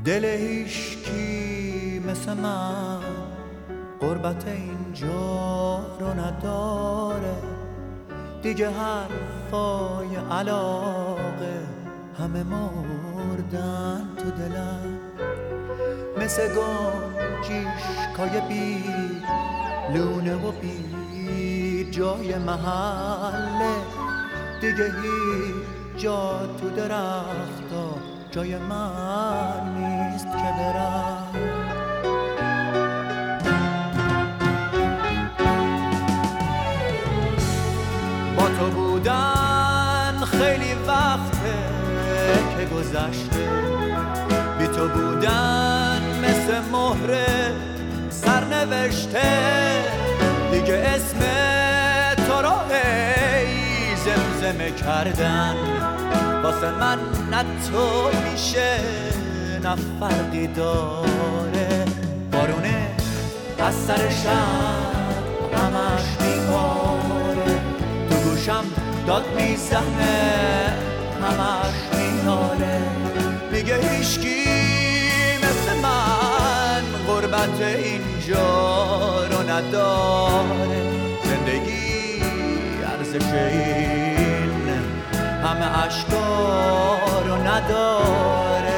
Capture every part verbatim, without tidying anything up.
دل هیشکی مثل من غربت اینجا رو نداره دیگه، حرفای علاقه همه مردن تو دلم، مثل گنجیشکای بی لونه و بی جای محله دیگه، هیچ جا تو درختا جای من نیست که برم. با تو بودن خیلی وقته که گذشته، بی تو بودن مثل مهر سرنوشته دیگه، اسم تو رو ای زمزمه کردن واسه من نه تو میشه نه فرقی داره. بارونه از سر شب همش میباره، تو گوشم داد میزنه همش میناله، میگه هیشکی مثل من غربت اینجا رو نداره، زندگی ارزش این همه عشقا رو نداره.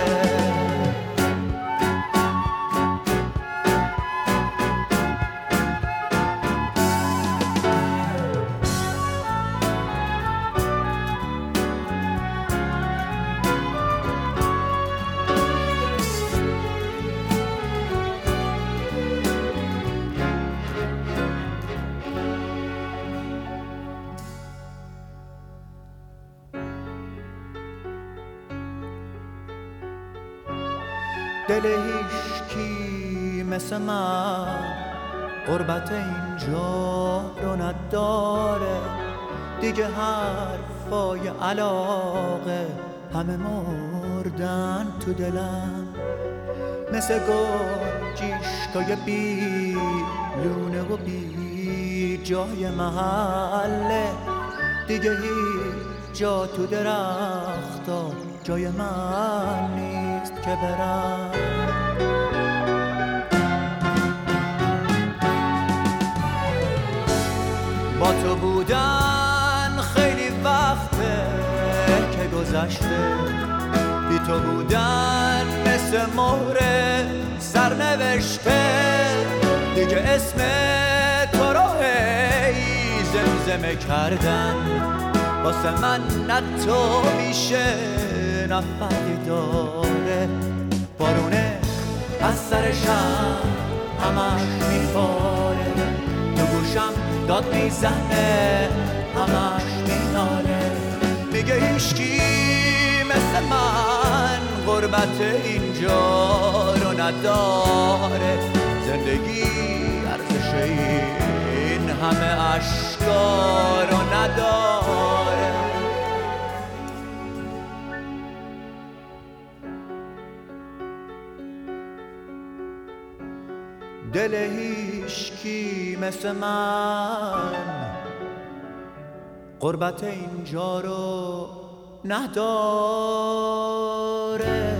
دل هیشکی مثل من غربت اینجا رو نداره دیگه، حرفای علاقه همه مردن تو دلم، مثل گنجیشکای بی لونه و بی جای محله دیگه، هیچ جا تو درختا جای من نیست که برم. با تو بودن خیلی وقته که گذشته، بی تو بودن مثل مهر سرنوشته دیگه، اسم تو رو ای زمزمه کردن واسه من نه تو میشه نه فرقی داره. بارونه از سر شب همش میباره، تو گوشم داد میزنه همش میناله، میگه هیشکی مثل من غربت اینجا رو نداره، زندگی ارزش این همه عشقا رو نداره. دل هیشکی مثل من غربت اینجا رو نداره.